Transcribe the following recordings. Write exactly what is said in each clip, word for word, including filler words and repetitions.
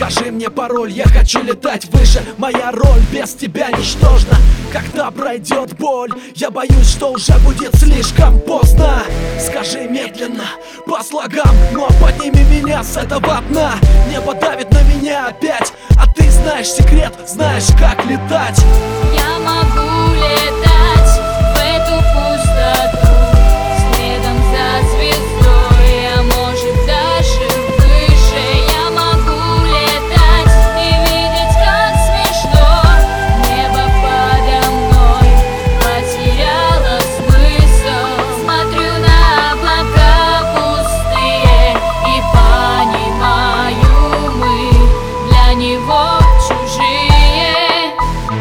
Скажи мне пароль, я хочу летать выше. Моя роль без тебя ничтожна. Когда пройдет боль, я боюсь, что уже будет слишком поздно. Скажи медленно, по слогам, но подними меня с этого дна. Небо давит на меня опять, а ты знаешь секрет, знаешь, как летать. Я могу летать в эту пустоту, следом за звездой, а может даже выше. Я могу летать и видеть, как смешно небо подо мной потеряло смысл. Смотрю на облака пустые и понимаю, мы для него чужие.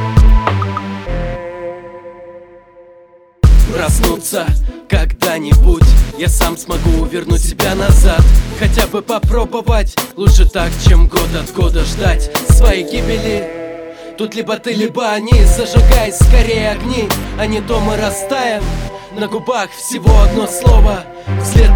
Проснуться когда-нибудь я сам смогу вернуть себя назад. Хотя бы попробовать, лучше так, чем год от года ждать своей гибели. Тут либо ты, либо они, зажигай скорее огни, а не то мы растаем. На губах всего одно слово, вслед